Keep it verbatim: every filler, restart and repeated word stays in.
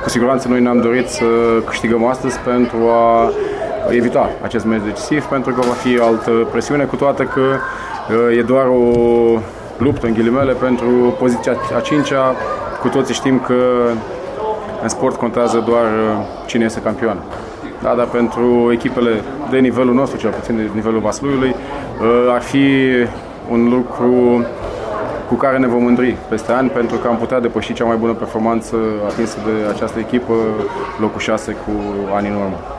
cu siguranță noi ne-am dorit să câștigăm astăzi pentru a evita acest meci decisiv, pentru că va fi altă presiune, cu toate că e doar o luptă, în ghilimele, pentru poziția a cincea. Cu toții știm că în sport contează doar cine este campion. Da, dar pentru echipele de nivelul nostru, cel puțin de nivelul Vasluiului, ar fi un lucru cu care ne vom mândri peste ani, pentru că am putea depăși cea mai bună performanță atinsă de această echipă, locul șase, cu ani în urmă.